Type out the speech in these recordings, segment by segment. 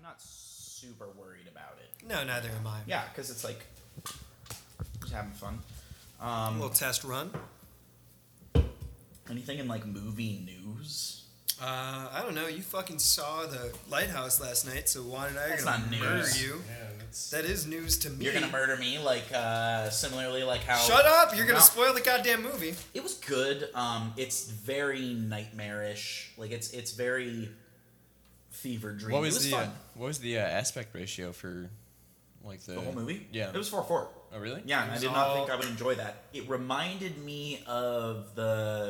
not super worried about it. No, neither am I. Yeah, because it's like just having fun. A little test run. Anything in like movie news? I don't know. You fucking saw the Lighthouse last night, so Juan and I are That's gonna not murder news. you. Yeah, that's... That is news to me. You're gonna murder me, like similarly, like how. Shut up! You're gonna No. spoil the goddamn movie. It was good. It's very nightmarish. Like it's very fever dream. What it was was the fun. what was the aspect ratio for like The whole movie? Yeah. It was 4:4. Oh really? Yeah, It and I was did not all- think I would enjoy that. It reminded me of the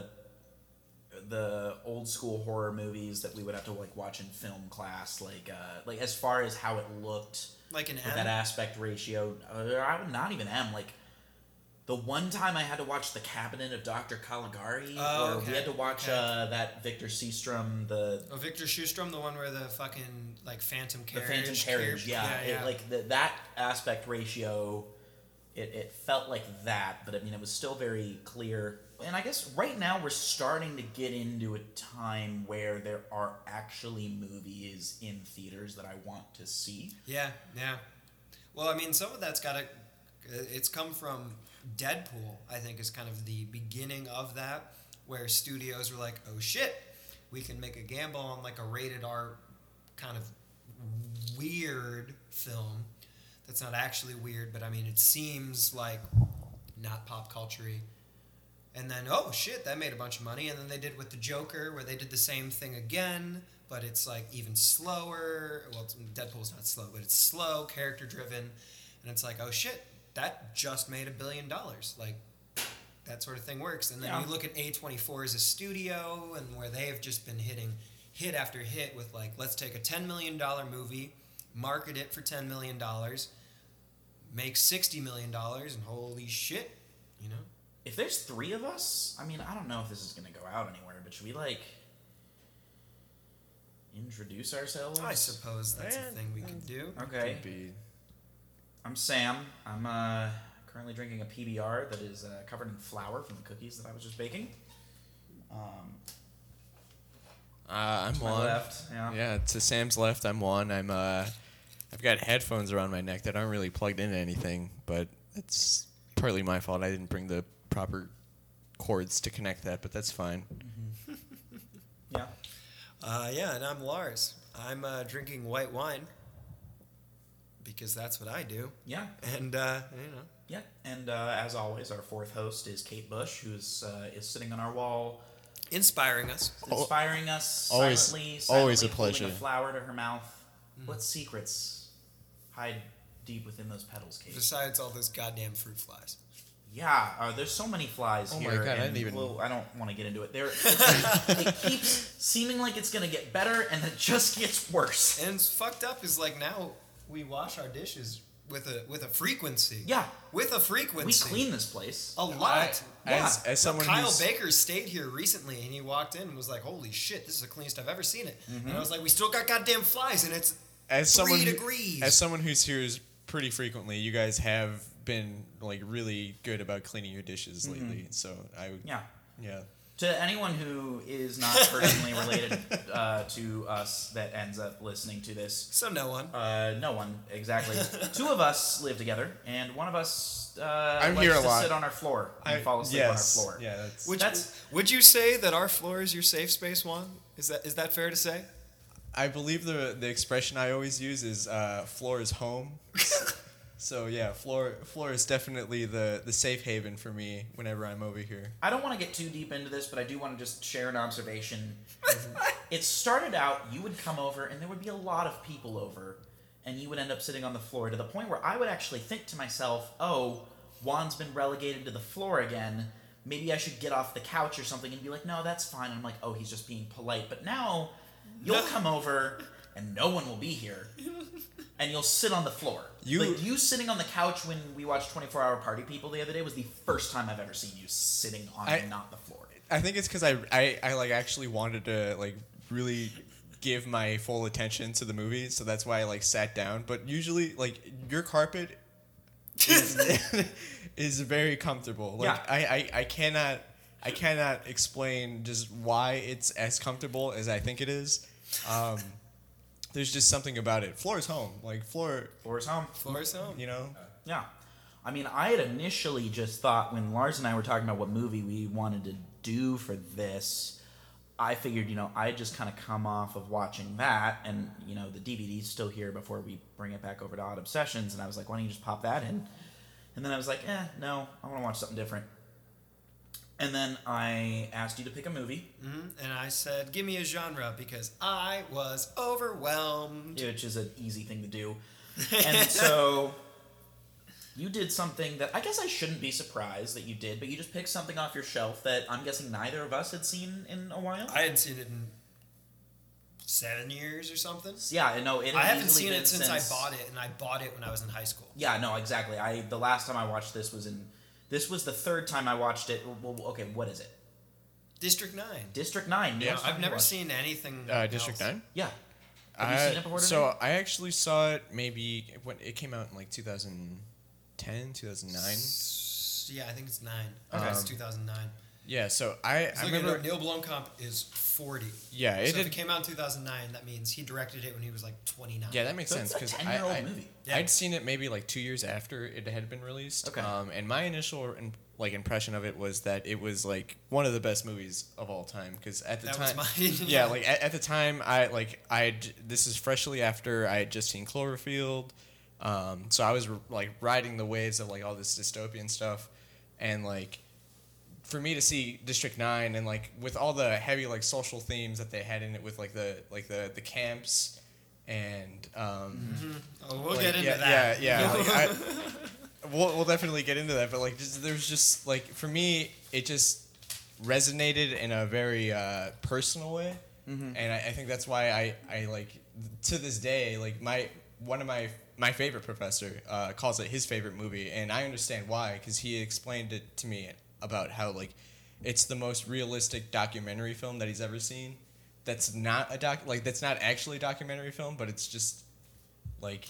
old school horror movies that we would have to like watch in film class, like as far as how it looked, Like an with M? that aspect ratio. I would not even M. Like the one time I had to watch The Cabinet of Dr. Caligari, Oh, or okay, we had to watch okay. that Victor Seastrom, the Oh, Victor Shoestrom, the one where the fucking like Phantom The Carriage. Phantom Carriage, yeah. yeah. It, like that aspect ratio, it felt like that, but I mean, it was still very clear. And I guess right now we're starting to get into a time where there are actually movies in theaters that I want to see. Yeah. Well, I mean, some of that's it's come from Deadpool, I think, is kind of the beginning of that, where studios were like, oh shit, we can make a gamble on like a rated R kind of weird film that's not actually weird, but I mean, it seems like not pop culture-y. And then, oh shit, that made a bunch of money. And then they did with the Joker, where they did the same thing again, but it's like even slower. Well, Deadpool's not slow, but it's slow, character driven. And it's like, oh shit, that just made $1 billion. Like, that sort of thing works. And then Yeah. you look at A24 as a studio, and where they have just been hitting hit after hit with like, let's take a $10 million movie, market it for $10 million, make $60 million, and holy shit, you know? If there's 3 of us, I mean, I don't know if this is going to go out anywhere, but should we, like, introduce ourselves? I suppose that's a thing we could do. Okay. Could be. I'm Sam. I'm currently drinking a PBR that is covered in flour from the cookies that I was just baking. I'm To my Juan. left, yeah. Yeah, to Sam's left, I'm Juan. I've got headphones around my neck that aren't really plugged into anything, but it's partly my fault. I didn't bring the proper cords to connect that, but that's fine. Yeah. Yeah, and I'm Lars. I'm drinking white wine because that's what I do. Yeah. And, you know. Yeah. And as always, our 4th host is Kate Bush, who is sitting on our wall, Inspiring us. inspiring us Always- silently always a holding pleasure. a flower to her mouth. What secrets hide deep within those petals, Kate? Besides all those goddamn fruit flies. Yeah, there's so many flies Oh here. my God, I and didn't even- well, I don't want to get into it. It keeps seeming like it's gonna get better, and then it just gets worse. And it's fucked up is like now we wash our dishes with a frequency. Yeah, With a frequency. we clean this place. a lot. As Well, someone Kyle who's Baker stayed here recently, and he walked in and was like, "Holy shit, this is the cleanest I've ever seen it." Mm-hmm. And I was like, "We still got goddamn flies, and it's as 3 someone degrees." as someone who's here pretty frequently, you guys have been like really good about cleaning your dishes lately. So Yeah. yeah. To anyone who is not personally related to us that ends up listening to this, So no one. no one exactly. 2 of us live together, and one of us I'm likes here a to lot. sit on our floor and fall asleep yes, on our floor. Yeah, that's. Would you say that our floor is your safe space, Juan? Is that fair to say? I believe the expression I always use is floor is home. So yeah, floor is definitely the safe haven for me whenever I'm over here. I don't want to get too deep into this, but I do want to just share an observation. It started out, you would come over, and there would be a lot of people over, and you would end up sitting on the floor to the point where I would actually think to myself, oh, Juan's been relegated to the floor again. Maybe I should get off the couch or something, and be like, no, that's fine. And I'm like, oh, he's just being polite. But now, you'll come over, and no one will be here, and you'll sit on the floor. You sitting on the couch when we watched 24-Hour Party People the other day was the first time I've ever seen you sitting on not the floor. I think it's because I like actually wanted to like really give my full attention to the movie, so that's why I like sat down. But usually, like your carpet is very comfortable. Like Yeah. I cannot explain just why it's as comfortable as I think it is. there's just something about it. Floor's home. Like, Floor, Floor's home. Floor's home. you know? Yeah. I mean, I had initially just thought when Lars and I were talking about what movie we wanted to do for this, I figured, I'd just kind of come off of watching that, and, the DVD's still here before we bring it back over to Odd Obsessions, and I was like, why don't you just pop that in? And then I was like, no, I want to watch something different. And then I asked you to pick a movie. Mm-hmm. And I said, give me a genre, because I was overwhelmed. Which is an easy thing to do. And so you did something that I guess I shouldn't be surprised that you did, but you just picked something off your shelf that I'm guessing neither of us had seen in a while. I hadn't seen it in 7 years or something. Yeah, no, it. I haven't seen it since I bought it, and I bought it when I was in high school. Yeah, no, exactly. The last time I watched this was the third time I watched it. Well, okay, what is it? District 9. District 9. Yeah, I've never seen anything. District else. 9? Yeah. Have you seen it before? So I actually saw it maybe when it came out in like 2010, 2009. Yeah, I think it's 9. Okay. It's 2009. Yeah, so I remember Neil Blomkamp is 40. Yeah, So if it came out in 2009, that means he directed it when he was like 29. Yeah, that makes sense because because it's a 10-year-old movie. Yeah. I'd seen it maybe like 2 years after it had been released. Okay. And my initial impression of it was that it was like one of the best movies of all time because at the That time, was mine. yeah, like at the time this is freshly after I had just seen Cloverfield, so I was like riding the waves of like all this dystopian stuff, and like for me to see District 9 and like with all the heavy like social themes that they had in it with like the camps and we'll like, get into that. Yeah. Like, we'll definitely get into that, but like there's just like for me it just resonated in a very personal way, and I think that's why I like to this day like one of my favorite professor calls it his favorite movie, and I understand why because he explained it to me about how like it's the most realistic documentary film that he's ever seen. That's not that's not actually a documentary film, but it's just like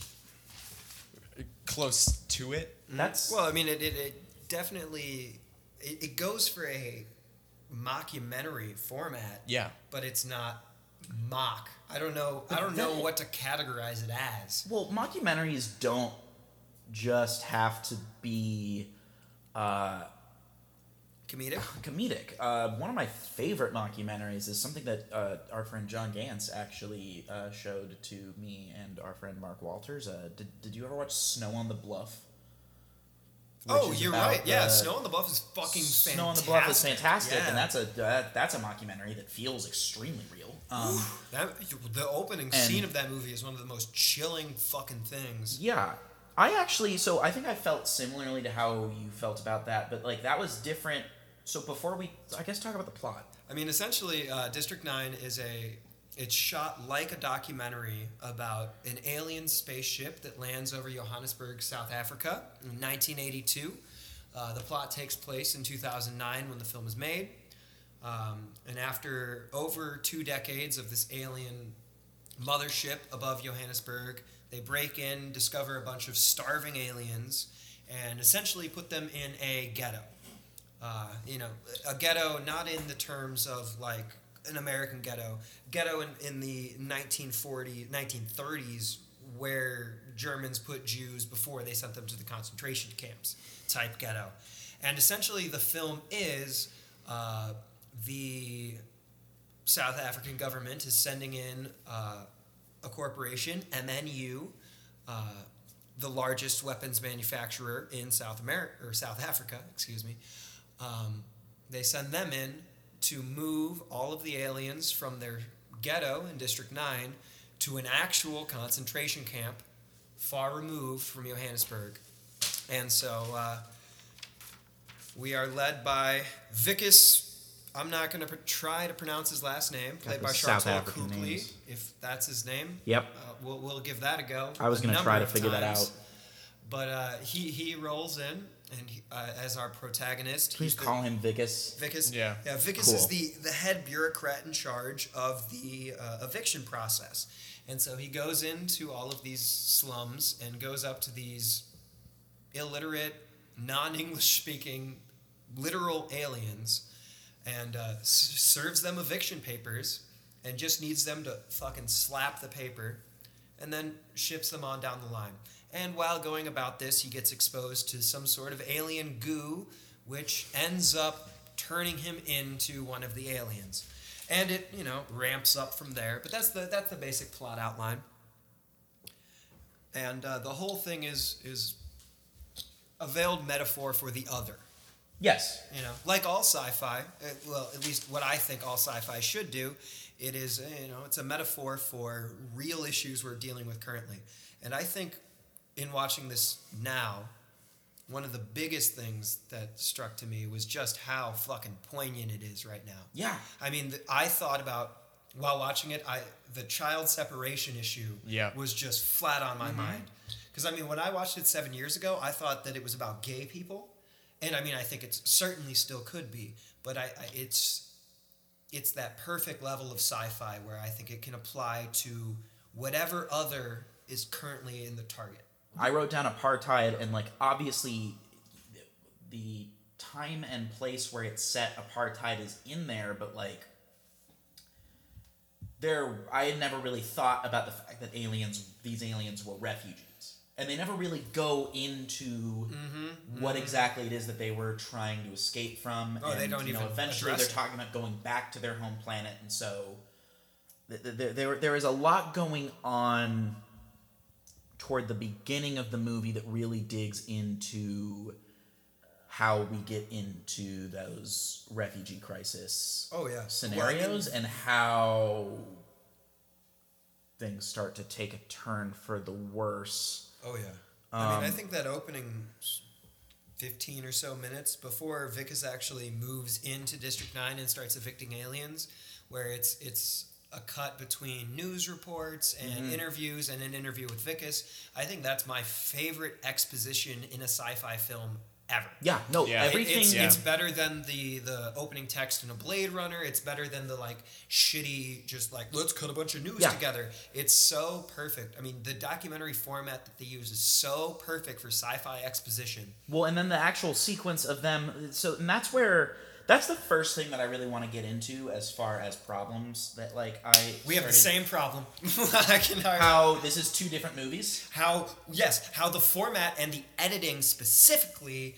close to it. That's Well, I mean, it definitely it goes for a mockumentary format. Yeah. But it's not mock. I don't know what to categorize it as. well, mockumentaries don't just have to be Comedic. One of my favorite mockumentaries is something that our friend John Gantz actually showed to me and our friend Mark Walters. Did you ever watch Snow on the Bluff? Oh, Which is you're about right. Yeah, Snow on the Bluff is fucking fantastic. Snow on the Bluff is fantastic, Yeah. and that's a mockumentary that feels extremely real. The opening scene of that movie is one of the most chilling fucking things. Yeah. I think I felt similarly to how you felt about that, but like that was different. So before we, I guess, talk about the plot. I mean, essentially, District 9 it's shot like a documentary about an alien spaceship that lands over Johannesburg, South Africa in 1982. The plot takes place in 2009 when the film is made. And after over 2 decades of this alien mothership above Johannesburg, they break in, discover a bunch of starving aliens, and essentially put them in a ghetto. A ghetto not in the terms of like an American ghetto in the 1930s where Germans put Jews before they sent them to the concentration camps type ghetto. And essentially the film is the South African government is sending in a corporation, MNU, the largest weapons manufacturer in South Africa, excuse me. They send them in to move all of the aliens from their ghetto in District 9 to an actual concentration camp far removed from Johannesburg. And so we are led by Vickis. I'm not going to try to pronounce his last name, played by South Sharlto African Copley, names. if that's his name. Yep. We'll give that a go. I was going to try to figure that out. But he rolls in and as our protagonist. Please call him Vickis. Vickis. Yeah. Vickis Cool. is the head bureaucrat in charge of the eviction process. And so he goes into all of these slums and goes up to these illiterate, non-English speaking, literal aliens and serves them eviction papers and just needs them to fucking slap the paper and then ships them on down the line. And while going about this, he gets exposed to some sort of alien goo, which ends up turning him into one of the aliens. And it, ramps up from there. But that's the basic plot outline. And the whole thing is a veiled metaphor for the other. Yes. Like all sci-fi, well, at least what I think all sci-fi should do, it is, it's a metaphor for real issues we're dealing with currently. And I think in watching this now, one of the biggest things that struck to me was just how fucking poignant it is right now. Yeah. I mean, I thought about, while watching it, the child separation issue was just flat on my mind. Because, when I watched it 7 years ago, I thought that it was about gay people. And, I think it certainly still could be. But it's that perfect level of sci-fi where I think it can apply to whatever other is currently in the target. I wrote down apartheid, and obviously the time and place where it's set, apartheid is in there, but I had never really thought about the fact that these aliens were refugees, and they never really go into what exactly it is that they were trying to escape from. Oh, and, they don't even eventually address they're talking about going back to their home planet, and so there is a lot going on toward the beginning of the movie that really digs into how we get into those refugee crisis scenarios and how things start to take a turn for the worse. Oh, yeah. I think that opening 15 or so minutes before Vicus actually moves into District 9 and starts evicting aliens, where it's a cut between news reports and interviews and an interview with Vicus. I think that's my favorite exposition in a sci-fi film ever. Yeah, no, everything... It's better than the opening text in a Blade Runner. It's better than the, shitty, just, let's cut a bunch of news together. It's so perfect. The documentary format that they use is so perfect for sci-fi exposition. Well, and then the actual sequence of them... And that's where... That's the first thing that I really want to get into as far as problems that We have the same problem. How this is two different movies. How the format and the editing specifically.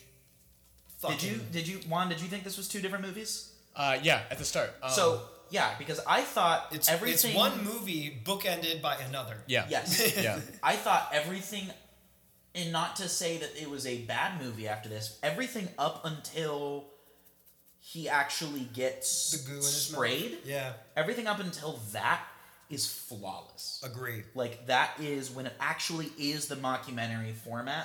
Did you think this was two different movies? Yeah, at the start. Because I thought It's everything. one movie bookended by another. Yeah. Yes. Yeah. I thought everything, and not to say that it was a bad movie after this. Everything up until he actually gets the goo in his sprayed. Mouth. Yeah. Everything up until that is flawless. Agreed. That is when it actually is the mockumentary format.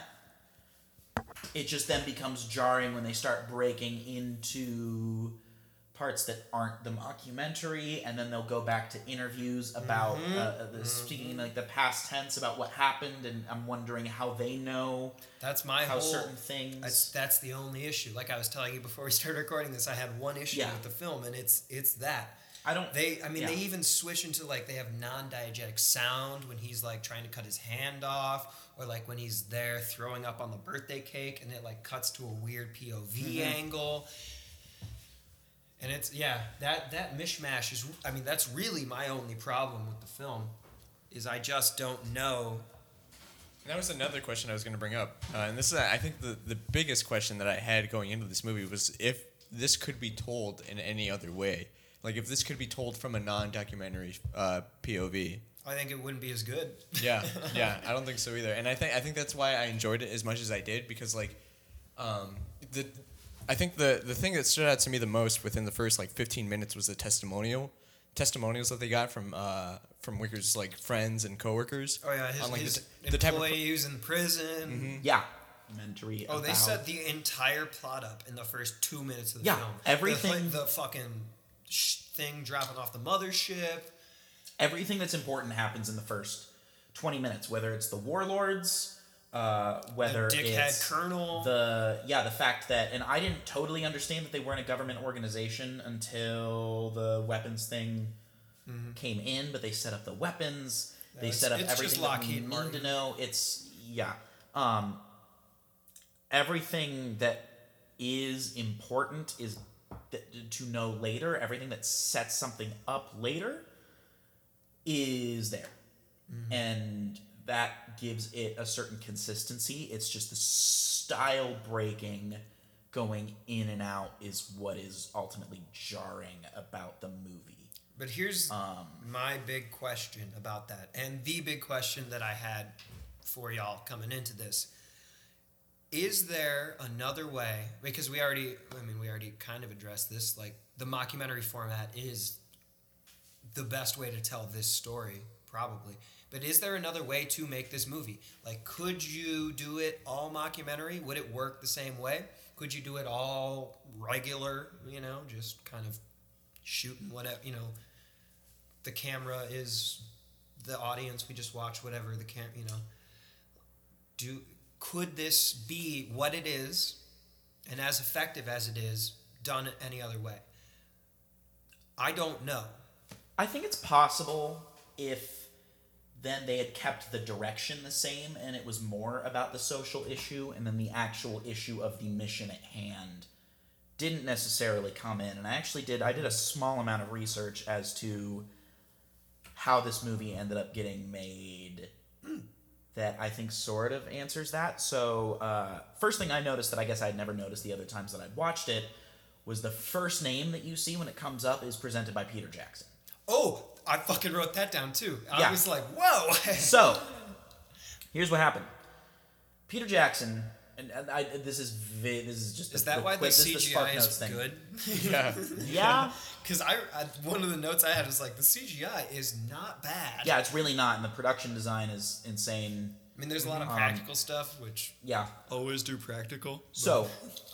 It just then becomes jarring when they start breaking into parts that aren't the mockumentary, and then they'll go back to interviews about speaking the past tense about what happened, and I'm wondering how they know. That's my how whole, certain things. That's the only issue. Like I was telling you before we started recording this, I had one issue with the film, and it's that. They even switch into they have non-diegetic sound when he's trying to cut his hand off, or when he's there throwing up on the birthday cake, and it cuts to a weird POV angle. And it's that mishmash is. That's really my only problem with the film, is I just don't know. And that was another question I was going to bring up, and this is I think the biggest question that I had going into this movie was if this could be told in any other way. If this could be told from a non-documentary POV. I think it wouldn't be as good. Yeah, I don't think so either. And I think that's why I enjoyed it as much as I did, because I think the thing that stood out to me the most within the first 15 minutes was the testimonials that they got from Wicker's friends and coworkers. Oh yeah, his employee who's in prison. Mm-hmm. Yeah. Mentory. They set the entire plot up in the first 2 minutes of the film. Everything. The fucking thing dropping off the mothership. Everything that's important happens in the first 20 minutes, whether it's the warlords, whether the dickhead it's colonel, the fact that, and I didn't totally understand that they weren't a government organization until the weapons thing came in, but they set up the weapons, they set up everything that we need to know. Everything that is important is to know later. Everything that sets something up later is there. and that gives it a certain consistency. It's just the style breaking, going in and out is what is ultimately jarring about the movie. But here's my big question about that, and the big question that I had for y'all coming into this. Is there another way, because we already kind of addressed this, like the mockumentary format is the best way to tell this story, probably. But is there another way to make this movie? Like, could you do it all mockumentary? Would it work the same way? Could you do it all regular, just kind of shooting whatever, the camera is the audience, we just watch whatever the could this be what it is and as effective as it is done any other way? I don't know. I think it's possible if then they had kept the direction the same and it was more about the social issue, and then the actual issue of the mission at hand didn't necessarily come in. And I did a small amount of research as to how this movie ended up getting made that I think sort of answers that. So first thing I noticed that I guess I'd never noticed the other times that I'd watched it was the first name that you see when it comes up is presented by Peter Jackson. Oh, I fucking wrote that down too. Yeah. I was like, whoa. So, here's what happened. Peter Jackson, and this is just is that why the CGI is good? Yeah. Because one of the notes I had was like, the CGI is not bad. Yeah, it's really not, and the production design is insane. I mean, there's a lot of practical stuff, which always do practical. So,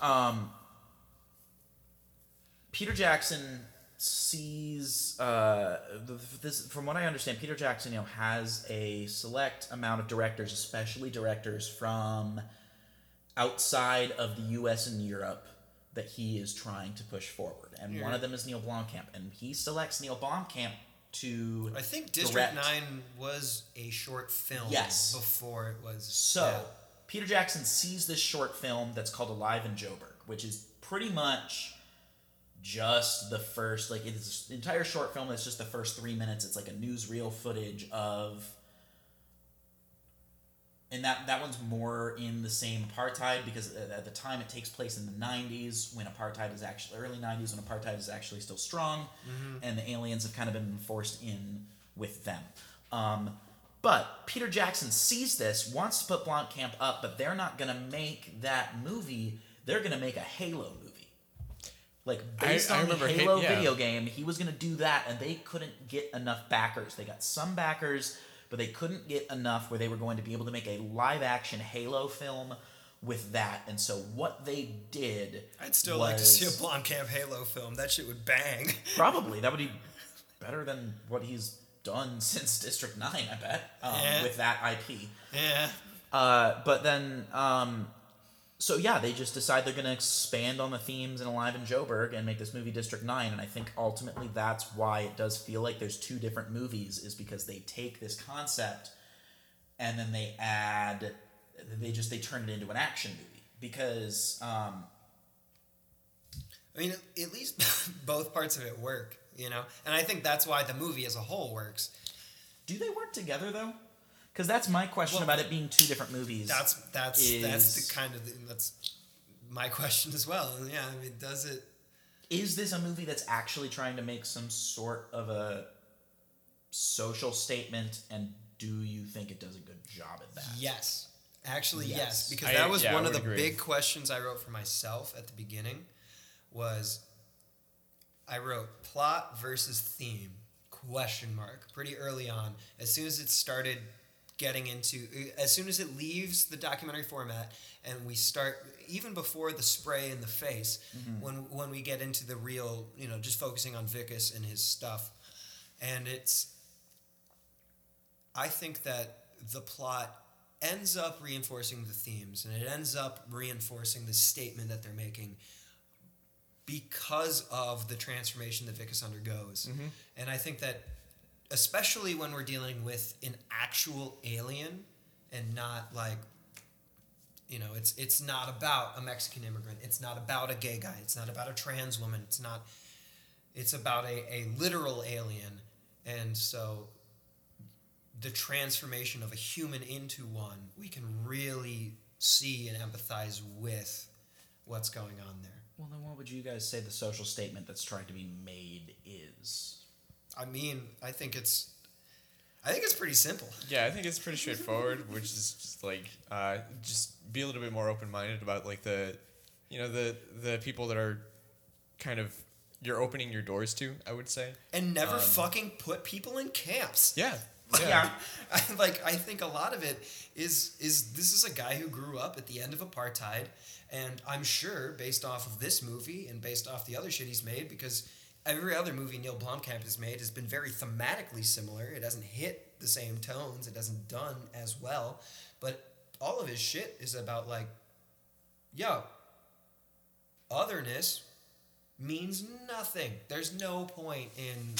Peter Jackson sees this. From what I understand, Peter Jackson, has a select amount of directors, especially directors from outside of the U.S. and Europe, that he is trying to push forward, and one of them is Neil Blomkamp, and he selects Neil Blomkamp to. I think District 9 was a short film. Yes. Before it was. So Peter Jackson sees this short film that's called Alive in Joburg, which is pretty much just the first, it's an entire short film that's just the first 3 minutes. It's like a newsreel footage of, and that one's more in the same apartheid, because at the time it takes place in the 90s when apartheid is actually, early 90s when apartheid is actually still strong, and the aliens have kind of been forced in with them. But Peter Jackson sees this, wants to put Blomkamp up, but they're not going to make that movie. They're going to make a Halo movie. Based on the Halo video game, he was going to do that, and they couldn't get enough backers. They got some backers, but they couldn't get enough where they were going to be able to make a live-action Halo film with that. And so what they did I'd still like to see a Blomkamp Halo film. That shit would bang. Probably. That would be better than what he's done since District 9, I bet, with that IP. Yeah. But then... So they just decide they're going to expand on the themes in Alive in Joburg and make this movie District 9, and I think ultimately that's why it does feel like there's two different movies, is because they take this concept and then they turn it into an action movie, because I mean, at least both parts of it work, and I think that's why the movie as a whole works. Do they work together though? Because that's my question about it being two different movies. That's my question as well. Yeah, I mean, does it? Is this a movie that's actually trying to make some sort of a social statement, and do you think it does a good job at that? Yes. Actually, yes. Because that was one of the big questions I wrote for myself at the beginning. I wrote plot versus theme, ? Pretty early on. As soon as it started as soon as it leaves the documentary format and we start, even before the spray in the face, when we get into the real, just focusing on Vicus and his stuff. And I think that the plot ends up reinforcing the themes, and it ends up reinforcing the statement that they're making because of the transformation that Vicus undergoes. And I think that especially when we're dealing with an actual alien and not it's not about a Mexican immigrant. It's not about a gay guy. It's not about a trans woman. It's about a literal alien. And so the transformation of a human into one, we can really see and empathize with what's going on there. Well, then what would you guys say the social statement that's trying to be made is? I mean, I think it's pretty simple. Yeah, I think it's pretty straightforward, which is just like just be a little bit more open-minded about like the people that are kind of you're opening your doors to, I would say. And never fucking put people in camps. Yeah. Yeah. I think a lot of it is this is a guy who grew up at the end of apartheid, and I'm sure based off of this movie and based off the other shit he's made, because every other movie Neil Blomkamp has made has been very thematically similar. It hasn't hit the same tones. It hasn't done as well. But all of his shit is about like, yo, otherness means nothing. There's no point in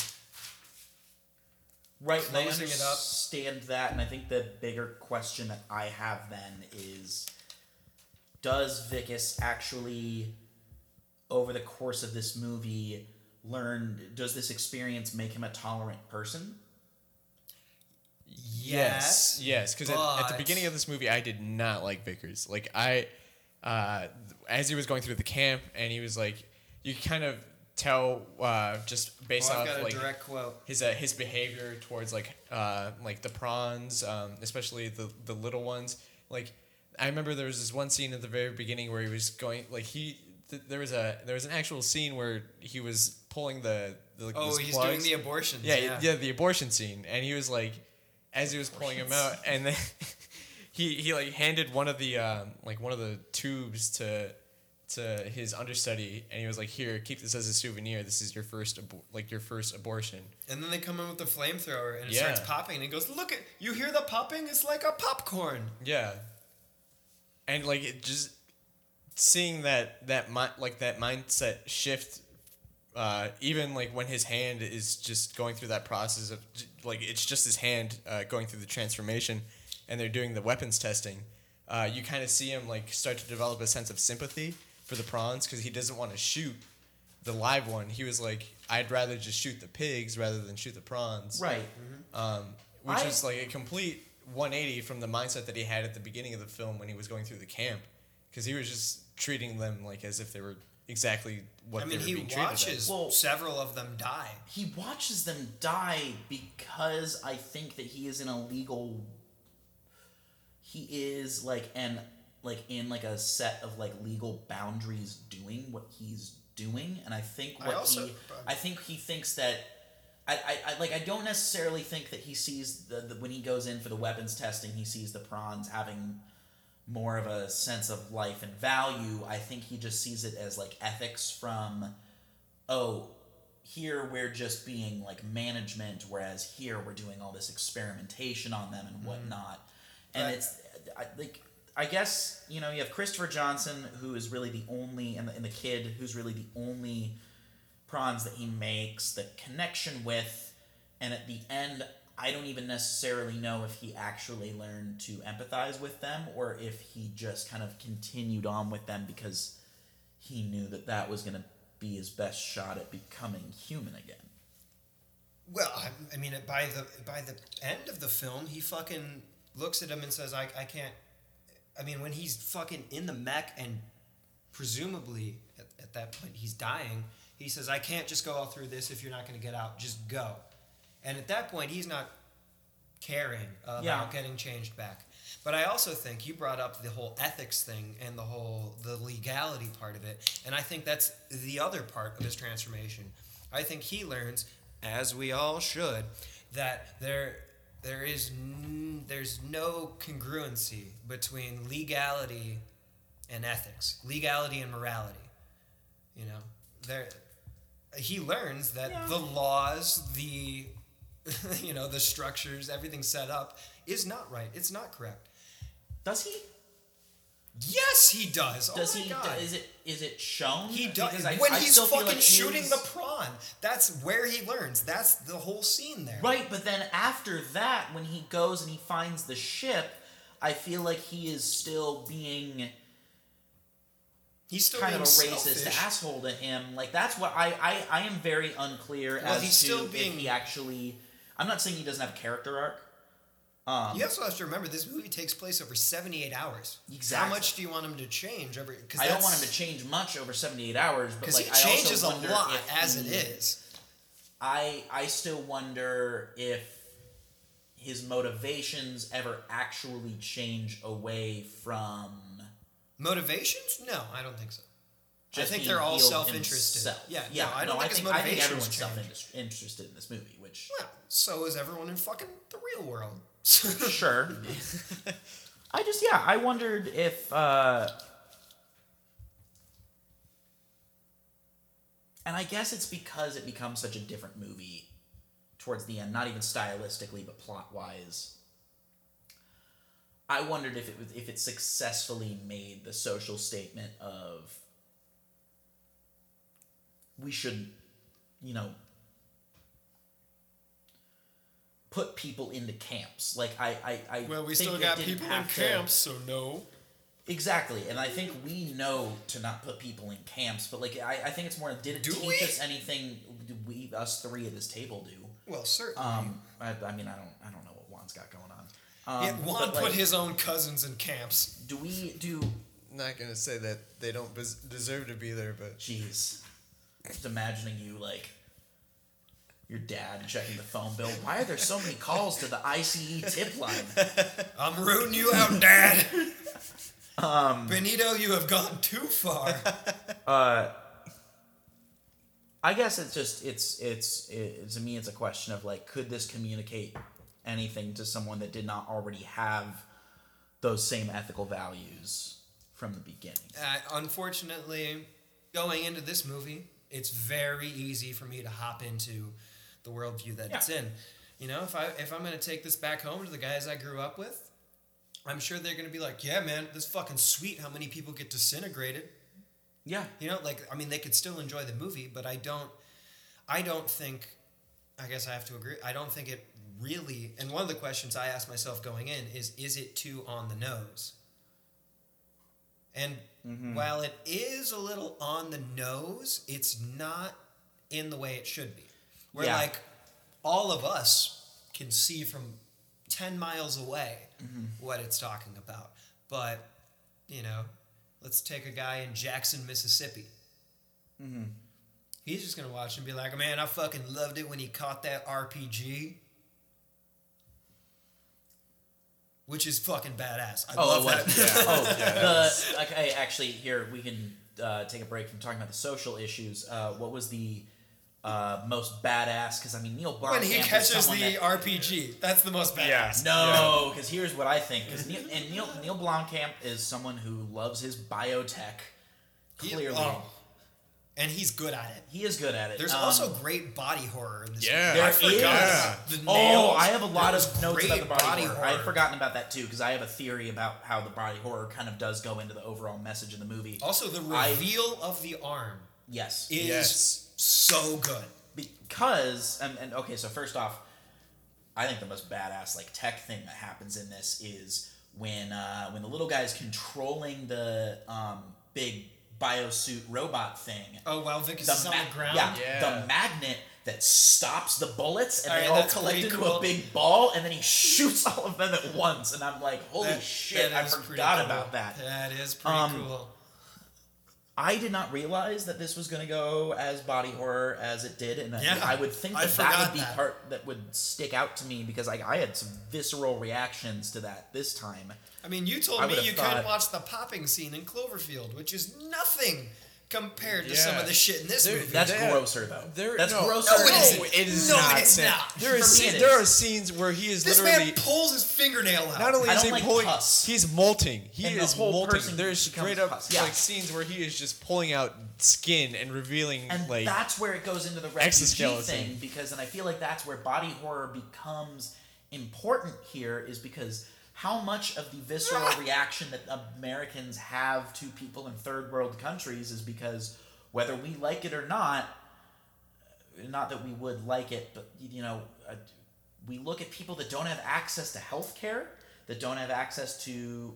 Right, and I closing it up. understand that, and I think the bigger question that I have then is, does Vicus actually, over the course of this movie, does this experience make him a tolerant person? Yes. Yes, because at the beginning of this movie, I did not like Vickers. Like, as he was going through the camp, and he was like, you kind of tell just based I've off got a like direct quote. his behavior towards like the prawns, especially the little ones. Like, I remember there was this one scene at the very beginning where he was going like there was an actual scene where he was pulling the He's plugs. doing the abortions. Yeah, the abortion scene, and he was like, as he was pulling him out, and then he like handed one of the tubes to his understudy, and he was like, "Here, keep this as a souvenir. This is your first abortion." And then they come in with the flamethrower, and it starts popping, and he goes, "Look, you hear the popping? It's like a popcorn." Yeah, and like it just seeing that mindset shift. Even like when his hand is just going through that process of like it's just his hand going through the transformation, and they're doing the weapons testing, you kind of see him like start to develop a sense of sympathy for the prawns, because he doesn't want to shoot the live one. He was like, I'd rather just shoot the pigs rather than shoot the prawns. Right. Which is like a complete 180 from the mindset that he had at the beginning of the film when he was going through the camp, because he was just treating them like as if they were exactly what they were being treated as. He watches several of them die. He watches them die because I think that he is in a legal... He is in a set of like legal boundaries doing what he's doing, and I think I think he thinks that I don't necessarily think that he sees the when he goes in for the weapons testing, he sees the prawns having more of a sense of life and value. I think he just sees it as like ethics from, here we're just being like management, whereas here we're doing all this experimentation on them and whatnot. And it's I guess, you have Christopher Johnson, who is really the only, and the kid who's really the only prawns that he makes the connection with, and at the end, I don't even necessarily know if he actually learned to empathize with them, or if he just kind of continued on with them because he knew that was going to be his best shot at becoming human again. Well, I mean, by the end of the film, he fucking looks at him and says, I can't... I mean, when he's fucking in the mech and presumably at that point he's dying, he says, I can't just go all through this if you're not going to get out. Just go. And at that point, he's not caring about getting changed back. But I also think you brought up the whole ethics thing and the legality part of it. And I think that's the other part of his transformation. I think he learns, as we all should, that there's no congruency between legality and ethics, legality and morality. He learns that the laws, the the structures, everything set up is not right. It's not correct. Does he? Yes, he does. Does my he? God. Is it shown? He does. Because When I he's still feel fucking like shooting the prawn, that's where he learns. That's the whole scene there. Right, but then after that, when he goes and he finds the ship, I feel like he is still being... He's still kind being of a racist selfish. asshole to him. Like, that's what I am very unclear Well, as he's to still if being... he actually... I'm not saying he doesn't have a character arc, You also have to remember this movie takes place over 78 hours. Exactly. How much do you want him to change every? I don't want him to change much over 78 hours, but because like he I changes also a wonder lot if as it is. I still wonder if his motivations ever actually change away from Motivations? No, I don't think so. I just think being they're all healed self-interested. himself. Yeah, yeah. no, I don't think his I think motivations everyone's change. self-interested in this movie, which Well, so is everyone in fucking the real world. sure. I wondered if and I guess it's because it becomes such a different movie towards the end, not even stylistically but plot-wise. I wondered if it successfully made the social statement of we should, put people into camps. Like I well, we think still it got didn't people in have to- camps, so no. Exactly, and I think we know to not put people in camps, but like I think it's more, did it Do teach we? us anything? Do we, us three at this table, do? Well, certainly. I mean, I don't know what Juan's got going on. Yeah, Juan but, like, put his own cousins in camps. Do we do? Not gonna say that they don't deserve to be there, but Jeez, just imagining you like your dad checking the phone bill. Why are there so many calls to the ICE tip line? I'm rooting you out, Dad. Benito, you have gone too far. I guess it's to me it's a question of like, could this communicate anything to someone that did not already have those same ethical values from the beginning? Unfortunately, going into this movie, it's very easy for me to hop into the worldview that it's in. If I'm going to take this back home to the guys I grew up with, I'm sure they're going to be like, yeah, man, this fucking sweet how many people get disintegrated. Yeah. They could still enjoy the movie, but I don't think, I guess I have to agree, I don't think it really, and one of the questions I asked myself going in is it too on the nose? And while it is a little on the nose, it's not in the way it should be. Where like all of us can see from 10 miles away what it's talking about. But, let's take a guy in Jackson, Mississippi. He's just going to watch and be like, man, I fucking loved it when he caught that RPG. Which is fucking badass. I love that. Okay, actually, here, we can take a break from talking about the social issues. What was the most badass? Because, Neil Blomkamp when he catches is someone the RPG. That's the most badass. No, because here's what I think. Because Neil Blomkamp is someone who loves his biotech, clearly. And he's good at it. He is good at it. There's also great body horror in this Yeah. movie. There I forgot is. about the nails. I have a lot There of was notes about the great body horror. I had forgotten about that too, because I have a theory about how the body horror kind of does go into the overall message of the movie. Also, the reveal of the arm is so good. Because, and okay, so first off, I think the most badass tech thing that happens in this is when the little guy's controlling the big biosuit robot thing. Oh, while Vicus is on the ground? The magnet that stops the bullets and they Alright, all that's collect pretty into cool. a big ball, and then he shoots all of them at once, and I'm like, holy shit, I is pretty forgot cool. about that. That is pretty cool. I did not realize that this was going to go as body horror as it did, and I would think that would be part that would stick out to me, because I had some visceral reactions to that this time. You told me you couldn't watch the popping scene in Cloverfield, which is nothing compared to some of the shit in this movie. That's grosser, though. That's grosser. No, it is no, not. it is not. There are scenes where he is This literally man pulls his fingernail out. not only I is don't he like pulling, pus. he's molting. He And the is whole molting. person There's becomes straight up pus. Yeah. scenes where he is just pulling out skin and revealing And that's where it goes into the refugee exoskeleton thing, because, and I feel like that's where body horror becomes important here, is because how much of the visceral reaction that Americans have to people in third world countries is because whether we like it or not that we would like it, but we look at people that don't have access to health care, that don't have access to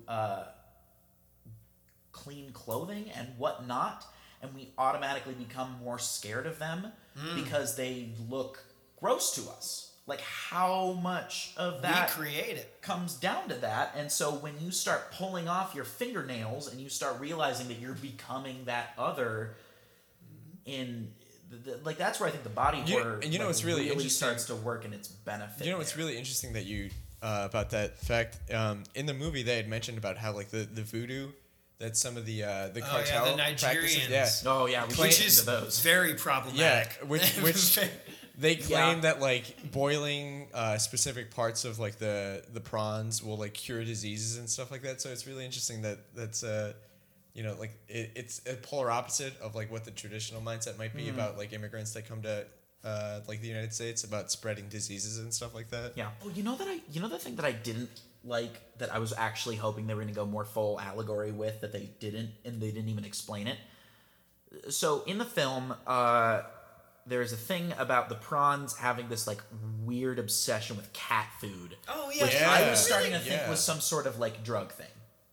clean clothing and whatnot, and we automatically become more scared of them because they look gross to us. Like, how much of that Recreate it. comes down to that. And so when you start pulling off your fingernails and you start realizing that you're becoming that other in like that's where I think the body horror and you know what's really interesting starts to work in its benefit. You know what's really interesting that you about that fact in the movie they had mentioned about how like the voodoo that some of the cartel the practices, Nigerians. Oh yeah, we should Which get is into those. very problematic. Yeah, which they claim Yeah. that like boiling specific parts of like the prawns will like cure diseases and stuff like that. So it's really interesting that that's like it's a polar opposite of like what the traditional mindset might be about like immigrants that come to like the United States about spreading diseases and stuff like that. Yeah. Oh, the thing that I didn't like that I was actually hoping they were going to go more full allegory with that they didn't, and they didn't even explain it. So in the film, there's a thing about the prawns having this like weird obsession with cat food. Oh yeah, Which Yeah. I was starting to think Yeah. was some sort of like drug thing.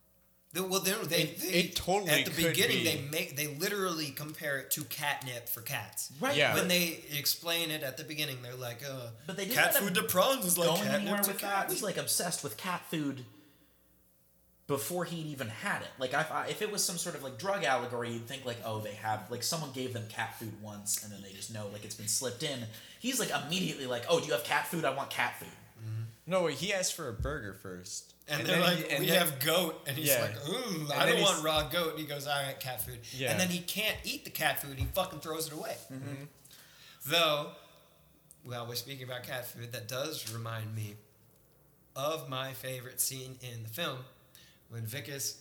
It totally at the could beginning be. they literally compare it to catnip for cats. Right. Yeah. When they explain it at the beginning, they're like, But they didn't cat end up food to prawns is like going catnip anywhere to with that. cats. He's like obsessed with cat food before he'd even had it. Like if it was some sort of like drug allegory, you'd think like, oh, they have like someone gave them cat food once, and then they just know like it's been slipped in. He's like immediately like, oh, do you have cat food? I want cat food. No, wait, he asked for a burger first. And they're then like, we have goat. And he's Yeah. like, ooh, And I then don't want he's- raw goat. And he goes, all right, cat food. Yeah. And then he can't eat the cat food. He fucking throws it away. Though, well, we're speaking about cat food. That does remind me of my favorite scene in the film when Vickus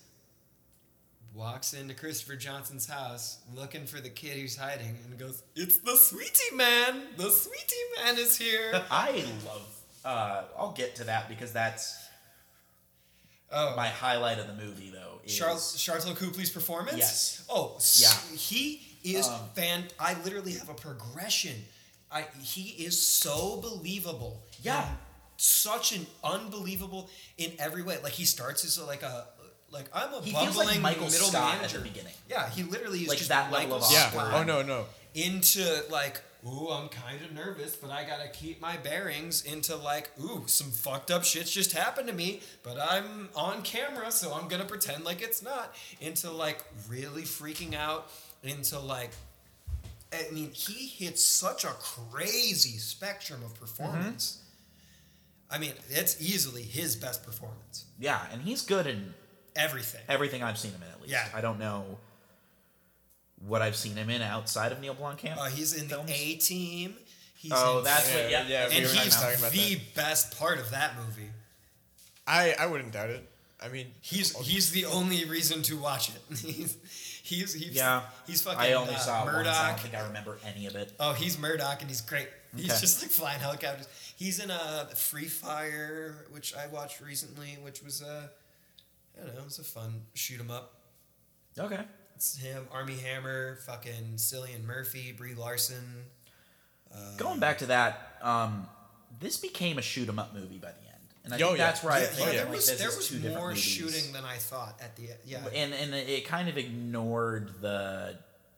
walks into Christopher Johnson's house looking for the kid who's hiding and goes, it's the Sweetie Man. The Sweetie Man is here. I love. I'll get to that because that's Oh, my highlight of the movie, though. Is, Charles Copley's performance? Yes. Oh, Yeah. he is I literally have a progression. He is so believable. Yeah. And such an unbelievable in every way. Like he starts as like I'm a He feels bumbling like Michael middle Scott manager. at the beginning. Yeah, he literally is Like just that level Michael of Yeah. Scott. Oh no. into like, ooh, I'm kind of nervous, but I gotta keep my bearings, into like, ooh, some fucked up shit's just happened to me, but I'm on camera, so I'm gonna pretend like it's not, into like really freaking out, into like, I mean, he hits such a crazy spectrum of performance. I mean, it's easily his best performance. Yeah, and he's good in Everything. everything I've seen him in, at least. Yeah. I don't know what I've seen him in outside of Neil Blomkamp. He's in films. the A-Team. He's Oh, in that's what. Yeah, yeah, and we were he's talking about the that. best part of that movie. I wouldn't doubt it. I mean, He's the only reason to watch it. he's Yeah. he's fucking I only saw it once. I Murdoch. don't think I remember any of it. Oh, he's Murdoch and he's great. He's Okay. just like flying helicopters. He's in Free Fire, which I watched recently, which was I don't know, it was a fun shoot 'em up. Okay. It's him, Armie Hammer, fucking Cillian Murphy, Brie Larson. Going back to that, this became a shoot 'em up movie by the end, and I Oh, think yeah. that's where I Yeah, think there like, was this there is was two different more movies. shooting than I thought at the yeah. and it kind of ignored the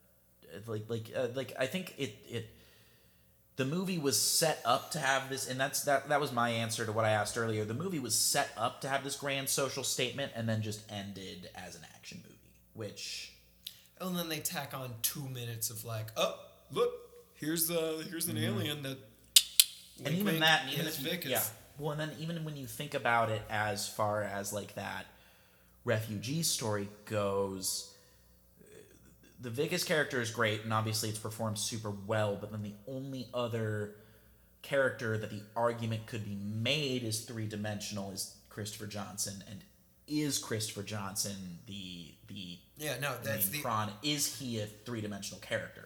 like I think it the movie was set up to have this, and that was my answer to what I asked earlier. The movie was set up to have this grand social statement, and then just ended as an action movie, which And then they tack on 2 minutes of like, oh, look, here's an alien that. and wink, even wink, that, and even is if you, Vickus. yeah, well, and then even when you think about it as far as like that refugee story goes, the Vickus character is great, and obviously it's performed super well. But then the only other character that the argument could be made is three-dimensional is Christopher Johnson, and is Christopher Johnson the Yeah, no, that's main the. prawn? Is he a three-dimensional character?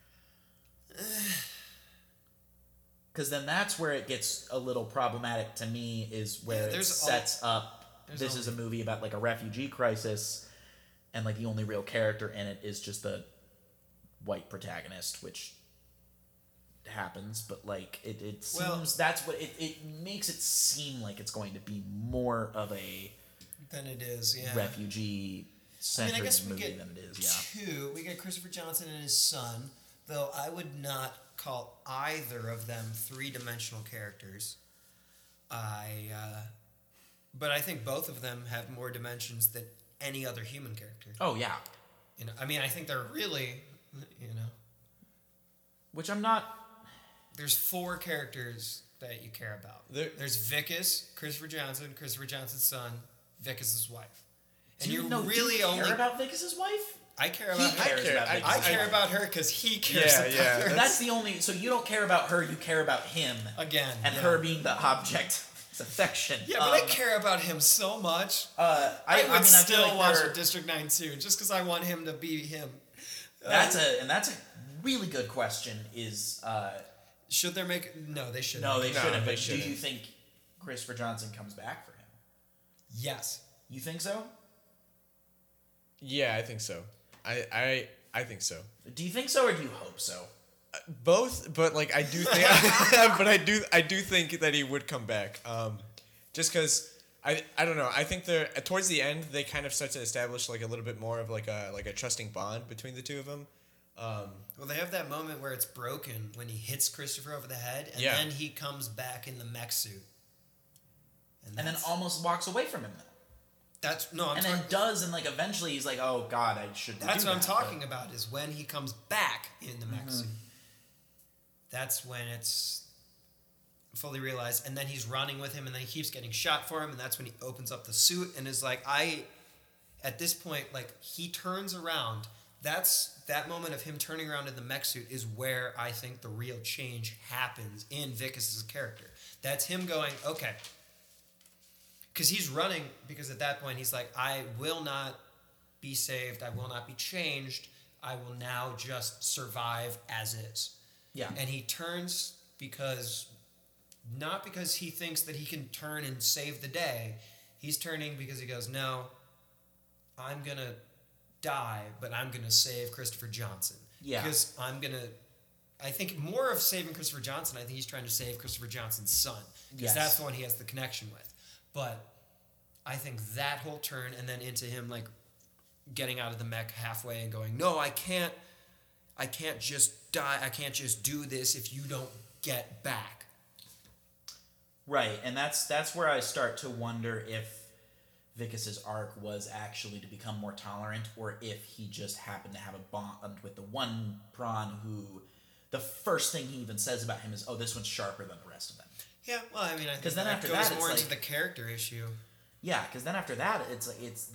Because then that's where it gets a little problematic to me, is where Yeah, it there's sets up there's this is a movie about like a refugee crisis, and like the only real character in it is just the white protagonist, which happens, but like it seems Well- that's what it makes it seem like it's going to be more of a Than it is, yeah. refugee I centered mean, I guess we movie get than it is, yeah. two. We get Christopher Johnson and his son, though I would not call either of them three-dimensional characters. But I think both of them have more dimensions than any other human character. Oh yeah. You know, I mean, I think they're really, Which I'm not. There's 4 characters that you care about. There's Vicus, Christopher Johnson's son, Vicus's wife. And Do you really do you only care about Vicus's wife? I care about He her. cares about Vicus's I care wife. about her because he cares about her. That's the only. So you don't care about her. You care about him. Again, And yeah. her being the object of affection. Yeah, but I care about him so much. I would feel still like watch there- District 9 soon, just because I want him to be him. That's a really good question. Should there make? No, they shouldn't. No, they shouldn't. they But shouldn't. do you think Christopher Johnson comes back for him? Yes. You think so? Yeah, I think so. I think so. Do you think so, or do you hope so? Both, but like I do think, but I do think that he would come back. Just because I don't know. I think they're towards the end they kind of start to establish like a little bit more of like a trusting bond between the two of them. Well, they have that moment where it's broken when he hits Christopher over the head, and Yeah. then he comes back in the mech suit, And then that's- almost walks away from him, though. that's no. I'm And talking. then does, and like eventually he's like, "Oh God, I should." That's what I'm talking about. Is when he comes back in the Mm-hmm. mech suit. That's when it's fully realized, and then he's running with him, and then he keeps getting shot for him, and that's when he opens up the suit and is like, at this point, like he turns around. That moment of him turning around in the mech suit is where I think the real change happens in Vicus's character. That's him going, okay. Because he's running, because at that point he's like, I will not be saved. I will not be changed. I will now just survive as is. Yeah. And he turns not because he thinks that he can turn and save the day. He's turning because he goes, no, I'm going to die, but I'm going to save Christopher Johnson. Yeah. Because I think more of saving Christopher Johnson, I think he's trying to save Christopher Johnson's son. Because Yes. that's the one he has the connection with. But I think that whole turn and then into him like getting out of the mech halfway and going, no, I can't just die. I can't just do this if you don't get back. Right, and that's where I start to wonder if Vicus's arc was actually to become more tolerant, or if he just happened to have a bond with the one prawn who, the first thing he even says about him is, "Oh, this one's sharper than the rest of them." Yeah, well, I mean, I think 'Cause then that after goes that, it's more into like- the character issue. Yeah, because then after that, it's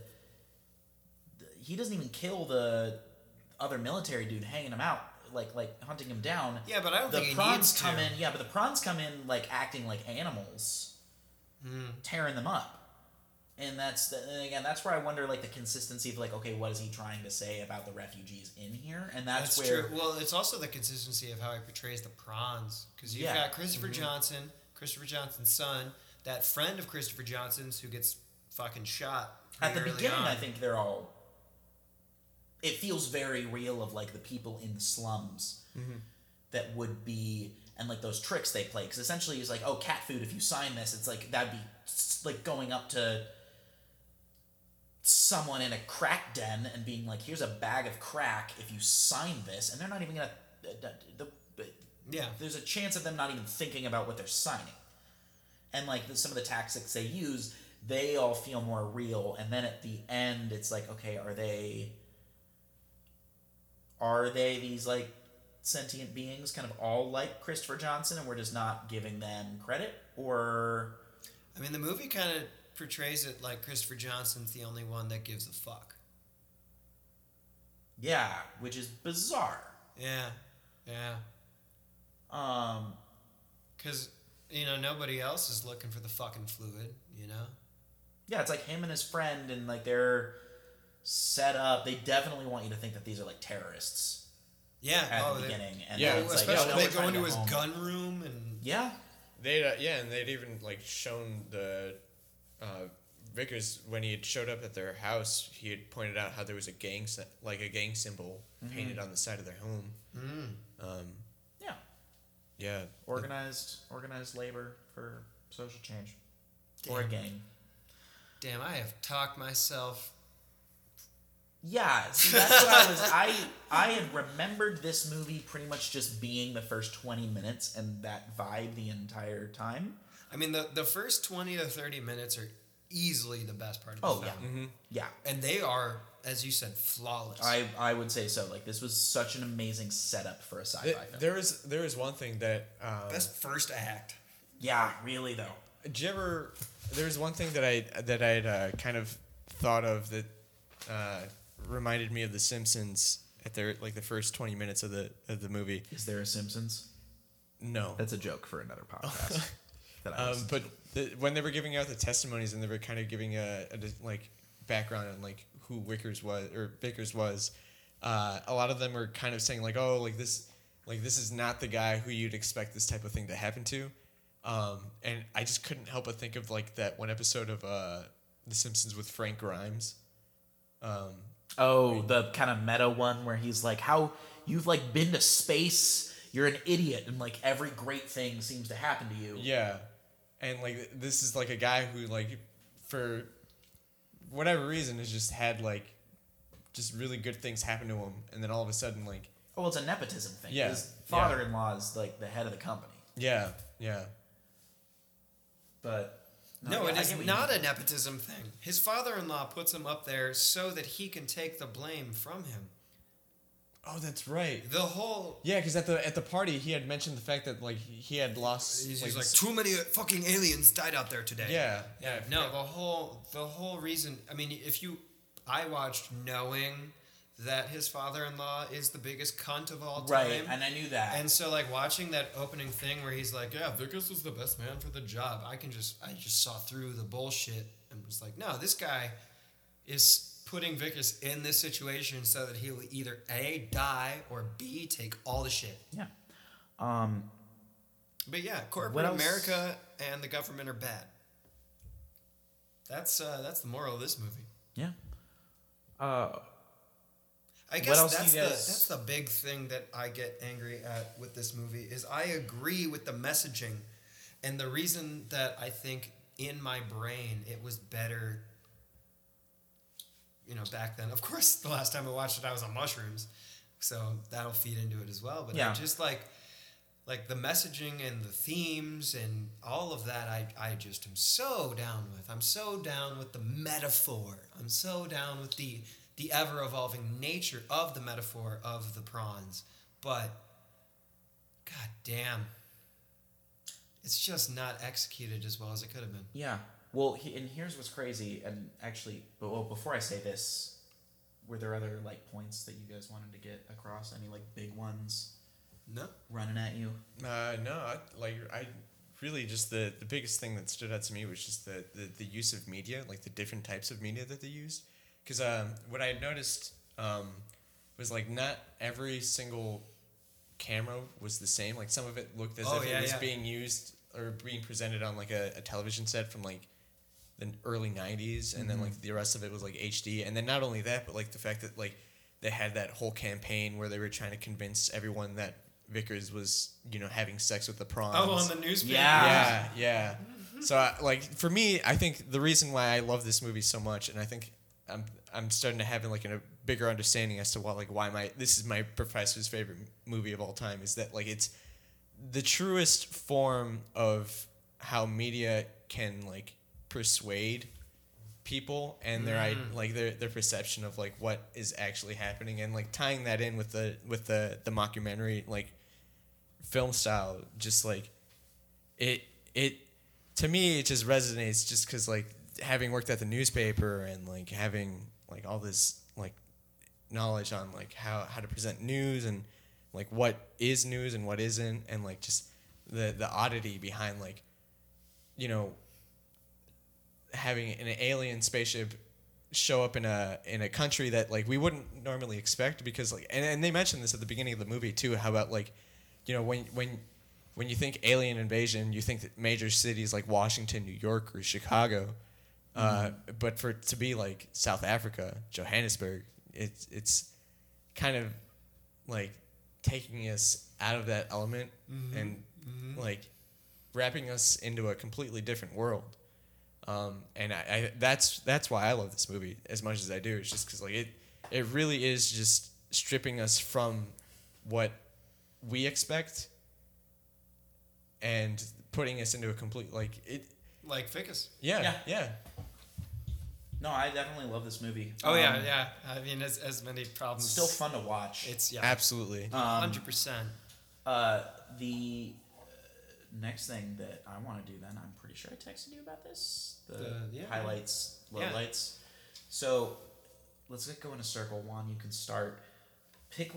he doesn't even kill the other military dude hanging him out, like hunting him down. Yeah, but I don't The think he prawns needs to. come in. Yeah, but the prawns come in like acting like animals, tearing them up. And that's where I wonder like the consistency of like, okay, what is he trying to say about the refugees in here? And that's where true. Well, it's also the consistency of how he portrays the prawns. Because you've got Christopher Johnson, Christopher Johnson's son, that friend of Christopher Johnson's who gets fucking shot at the pretty early beginning, on. I think they're all. It feels very real of like the people in the slums that would be, and like those tricks they play. Because essentially, he's like, "Oh, cat food. If you sign this, it's like that'd be like going up to someone in a crack den and being like, here's a bag of crack if you sign this," and they're not even gonna. Yeah. There's a chance of them not even thinking about what they're signing, and like some of the tactics they use, they all feel more real. And then at the end, it's like, okay, are they these like sentient beings, kind of all like Christopher Johnson, and we're just not giving them credit, or? I mean, the movie kind of portrays it like Christopher Johnson's the only one that gives a fuck. Yeah, which is bizarre. Yeah. Um, Because, nobody else is looking for the fucking fluid, yeah, it's like him and his friend, and like they're set up. They definitely want you to think that these are like terrorists Yeah. at the beginning. And Yeah, then it's especially like, no, they we're go trying to into get his home. gun room and... Yeah, And they'd even like shown the Vickers when he had showed up at their house. He had pointed out how there was a gang symbol painted on the side of their home. yeah. Yeah, Organized labor for social change, or a Damn. gang. Damn, I have talked myself Yeah, see, that's what I was. I had remembered this movie pretty much just being the first 20 minutes and that vibe the entire time. I mean, the first 20 to 30 minutes are easily the best part of the Oh, film. yeah. Mm-hmm. Yeah. And they are, as you said, flawless. I would say so. Like, this was such an amazing setup for a sci-fi film. There is one thing that Best first act. Yeah, really, though. did you ever? There's one thing that I'd kind of thought of that reminded me of The Simpsons at their like the first 20 minutes of the movie. Is there a Simpsons? No, That's a joke for another podcast. that I listened but to. when they were giving out the testimonies and they were kind of giving a like background on like who Vickers was, a lot of them were kind of saying like, oh, this is not the guy who you'd expect this type of thing to happen to. And I just couldn't help but think of like that one episode of The Simpsons with Frank Grimes. The kind of meta one where he's like, how you've like been to space, you're an idiot, and like every great thing seems to happen to you. Yeah, and like this is like a guy who like for whatever reason has just had like just really good things happen to him, and then all of a sudden like Oh, it's a nepotism thing. Yeah, His father-in-law is like the head of the company. yeah. No, yeah, it I is get what you not mean. a nepotism thing. His father-in-law puts him up there so that he can take the blame from him. Oh, that's right. The whole... Yeah, because at the party he had mentioned the fact that like he had lost. He's like, too many fucking aliens died out there today. Yeah. No, the whole reason... I mean, I watched knowing that his father-in-law is the biggest cunt of all time. Right, and I knew that. And so, like, watching that opening thing where he's like, yeah, Vickers was the best man for the job, I just saw through the bullshit and was like, no, this guy is putting Vickers in this situation so that he'll either A, die, or B, take all the shit. Yeah. But yeah, What corporate else? America and the government are bad. That's the moral of this movie. Yeah. I What guess else do that's you guys- that's the big thing that I get angry at with this movie is I agree with the messaging, and the reason that I think in my brain it was better, back then. Of course, the last time I watched it, I was on mushrooms, so that'll feed into it as well. But Yeah. I just like the messaging and the themes and all of that. I just am so down with. I'm so down with the metaphor. I'm so down with the ever-evolving nature of the metaphor of the prawns. But, god damn, it's just not executed as well as it could have been. Yeah. Well, and here's what's crazy. And actually, before I say this, were there other like points that you guys wanted to get across? Any like big ones No? running at you? No, I really just the biggest thing that stood out to me was just the use of media, like the different types of media that they used. Because what I had noticed was like not every single camera was the same. Like some of it looked as if it was being used or being presented on like a television set from like the early 90s, and then like the rest of it was like HD. And then not only that, but like the fact that like they had that whole campaign where they were trying to convince everyone that Vickers was, having sex with the prawns. Oh, on the newspaper? Yeah. So, for me, I think the reason why I love this movie so much, and I think I'm starting to have like a bigger understanding as to why this is my professor's favorite movie of all time, is that like it's the truest form of how media can like persuade people and their perception of like what is actually happening, and like tying that in with the mockumentary like film style, just like it to me it just resonates just because like having worked at the newspaper and like having like all this like knowledge on like how to present news and like what is news and what isn't, and like just the oddity behind like having an alien spaceship show up in a country that like we wouldn't normally expect, because like and they mentioned this at the beginning of the movie too, how about like when you think alien invasion, you think that major cities like Washington, New York, or Chicago, but for it to be like South Africa, Johannesburg, it's kind of like taking us out of that element and like wrapping us into a completely different world. And I that's why I love this movie as much as I do. It's just because like it really is just stripping us from what we expect and putting us into a complete like it. Like Ficus. Yeah. No, I definitely love this movie. Oh yeah. I mean, as many problems. Still fun to watch. It's Absolutely. 100%. The next thing that I want to do, then I'm pretty sure I texted you about this. The highlights, lowlights. So let's go in a circle. Juan, you can start. Pick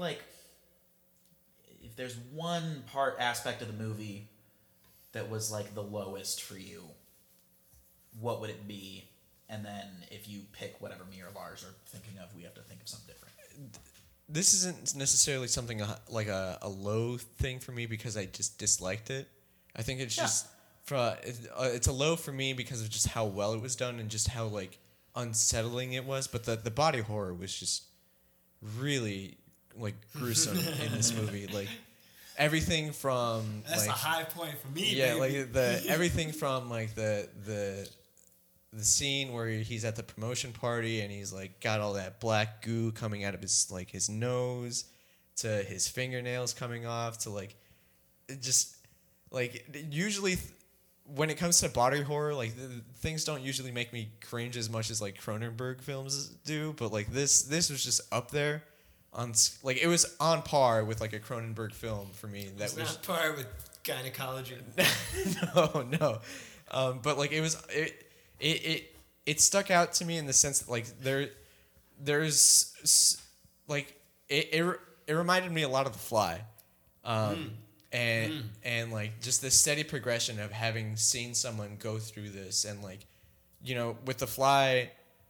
if there's one aspect of the movie that was like the lowest for you, what would it be? And then if you pick whatever me or Lars are thinking of, we have to think of something different. This isn't necessarily something like a low thing for me because I just disliked it. I think it's just it's a low for me because of just how well it was done and just how like unsettling it was. But the body horror was just really like gruesome in this movie. Like everything from that's like, a high point for me. Yeah, baby. like everything from like the scene where he's at the promotion party and he's like got all that black goo coming out of his nose, to his fingernails coming off, to like it just like usually when it comes to body horror, like things don't usually make me cringe as much as like Cronenberg films do, but like this was just up there on like it was on par with like a Cronenberg film for me. That It's was not par with gynecology. no, but like it stuck out to me in the sense that like there's like it reminded me a lot of The Fly, and like just the steady progression of having seen someone go through this, and like with The Fly,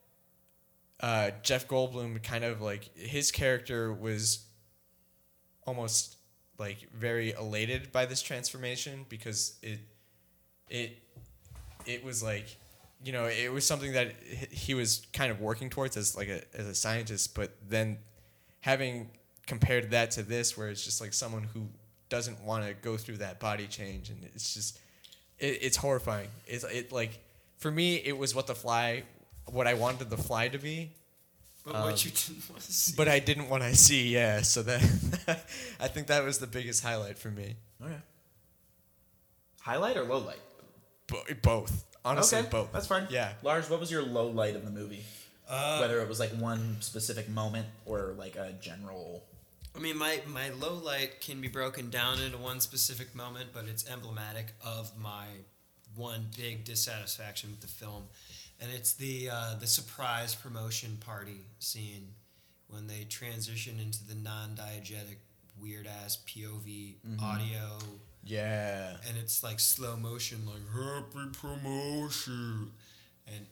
Jeff Goldblum kind of like his character was almost like very elated by this transformation because it was like it was something that he was kind of working towards as a scientist, but then having compared that to this where it's just like someone who doesn't want to go through that body change, and it's just it's horrifying. It like for me it was what I wanted The Fly to be. But what you didn't want to see. But I didn't want to see, yeah. So that I think that was the biggest highlight for me. Okay. Highlight or low light? Both. Honestly, okay, both. That's fine. Yeah. Lars, what was your low light of the movie? Whether it was like one specific moment or like a general. I mean, my low light can be broken down into one specific moment, but it's emblematic of my one big dissatisfaction with the film. And it's the surprise promotion party scene when they transition into the non-diegetic, weird-ass POV audio. Yeah. And it's like slow motion, like, happy promotion. And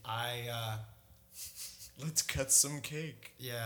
let's cut some cake. Yeah,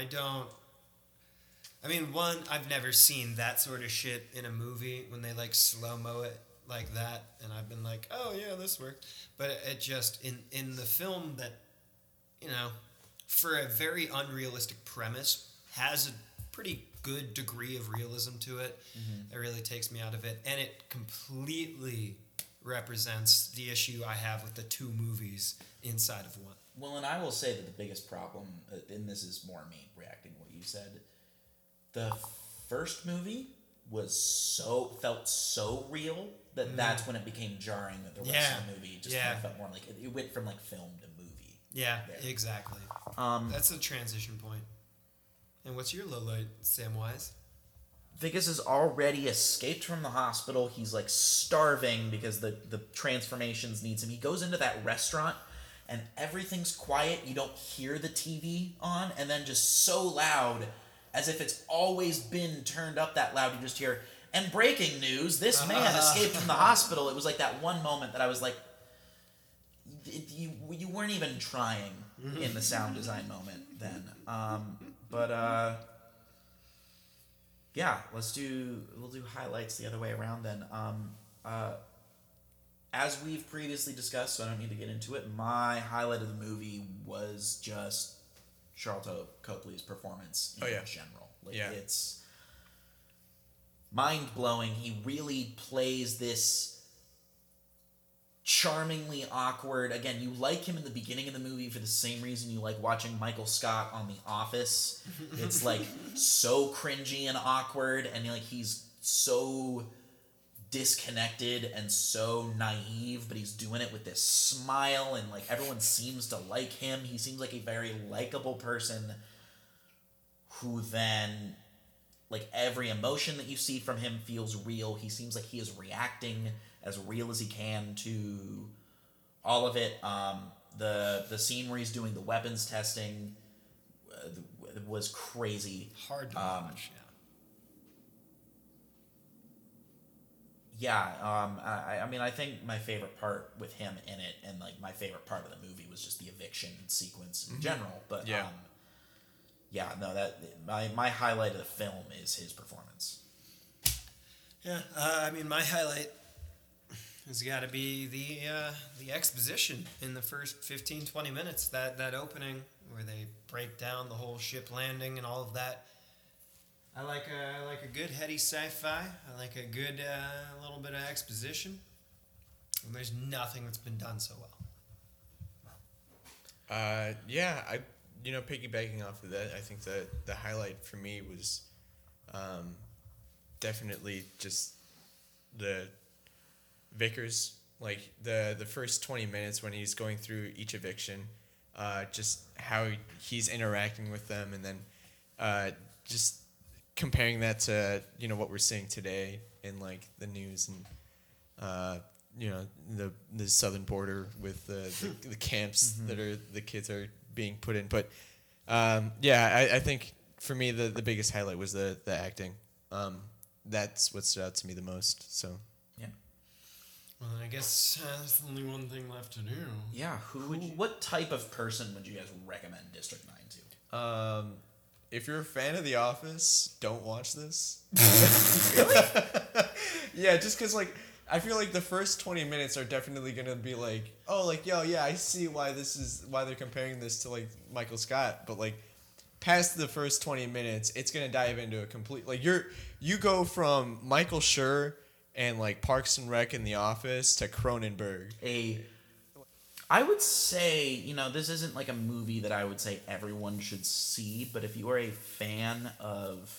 I mean, one, I've never seen that sort of shit in a movie when they like slow-mo it like that, and I've been like, oh yeah, this worked. But it just in the film that, for a very unrealistic premise, has a pretty good degree of realism to it. It really takes me out of it, and it completely represents the issue I have with the two movies inside of one. Well, and I will say that the biggest problem, and this is more me reacting to what you said, the first movie felt so real that that's when it became jarring that the rest of the movie just kind of felt more like it went from like film to movie. Yeah, there. exactly. That's the transition point. And what's your low light, Samwise? Vickers has already escaped from the hospital. He's like starving because the transformations needs him. He goes into that restaurant and everything's quiet. You don't hear the TV on, and then just so loud as if it's always been turned up that loud. You just hear, and breaking news, this man escaped from the hospital. It was like that one moment that I was like, you weren't even trying in the sound design moment then. Yeah, we'll do highlights the other way around then. As we've previously discussed, so I don't need to get into it, my highlight of the movie was just Charlton Copley's performance in general. It's mind-blowing. He really plays this charmingly awkward. Again, you like him in the beginning of the movie for the same reason you like watching Michael Scott on The Office. It's like so cringy and awkward, and like he's so disconnected and so naive, but he's doing it with this smile, and like everyone seems to like him. He seems like a very likable person who then, like, every emotion that you see from him feels real. He seems like he is reacting as real as he can to all of it. The scene where he's doing the weapons testing was crazy. Hard to watch, Yeah, I mean, I think my favorite part with him in it, and like my favorite part of the movie, was just the eviction sequence in general. But that my highlight of the film is his performance. Yeah, I mean, my highlight has got to be the exposition in the first 15, 20 minutes. That opening where they break down the whole ship landing and all of that. I like a good heady sci-fi. I like a good little bit of exposition. And there's nothing that's been done so well. Piggybacking off of that, I think the highlight for me was definitely just the Vickers, like the first 20 minutes when he's going through each eviction, just how he's interacting with them, and then just comparing that to what we're seeing today in like the news and the southern border with the camps that the kids are being put in. But I think for me the biggest highlight was the acting. That's what stood out to me the most. So yeah. Well, I guess there's only one thing left to do. Yeah. What type of person would you guys recommend District 9 to? If you're a fan of The Office, don't watch this. Really? Yeah, just because, like, I feel like the first 20 minutes are definitely going to be like, oh, like, yo, yeah, I see why they're comparing this to, like, Michael Scott. But, like, past the first 20 minutes, it's going to dive into a complete, like, you go from Michael Schur and, like, Parks and Rec in The Office to Cronenberg. I would say, this isn't like a movie that I would say everyone should see, but if you are a fan of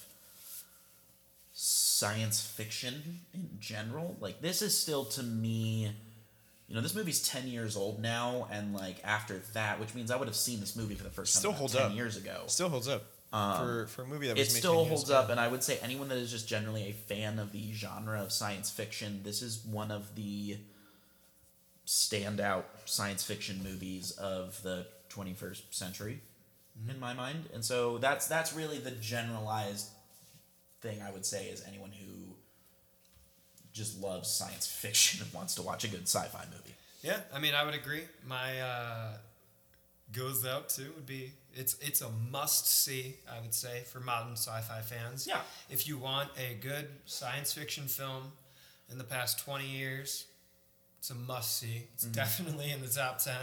science fiction in general, like, this is still, to me, this movie's 10 years old now, and like after that, which means I would have seen this movie for the first time about 10 years ago. Still holds up. For a movie that was it made still 10 years holds ago. up, and I would say anyone that is just generally a fan of the genre of science fiction, this is one of the standout science fiction movies of the 21st century, in my mind. And so that's really the generalized thing I would say is anyone who just loves science fiction and wants to watch a good sci-fi movie. Yeah, I mean, I would agree. My goes out to would be it's a must-see, I would say, for modern sci-fi fans. Yeah. If you want a good science fiction film in the past 20 years, it's a must-see. It's definitely in the top 10.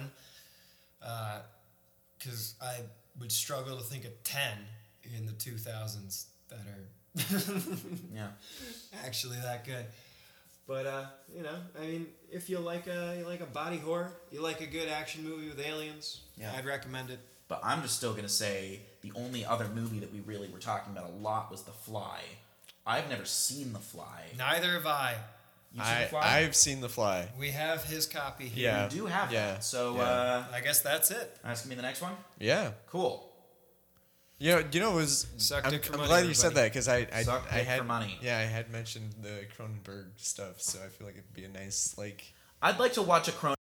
Because I would struggle to think of 10 in the 2000s that are actually that good. But I mean, if you like a body horror, you like a good action movie with aliens, I'd recommend it. But I'm just still going to say the only other movie that we really were talking about a lot was The Fly. I've never seen The Fly. Neither have I. You've seen The Fly? I've seen The Fly. We have his copy here. Yeah. You do have that. So, I guess that's it. asking me the next one? Yeah. Cool. It was. Suck I'm dick for money, glad you said that because I Suck dick had for money. Yeah, I had mentioned the Cronenberg stuff, so I feel like it'd be a nice like. I'd like to watch a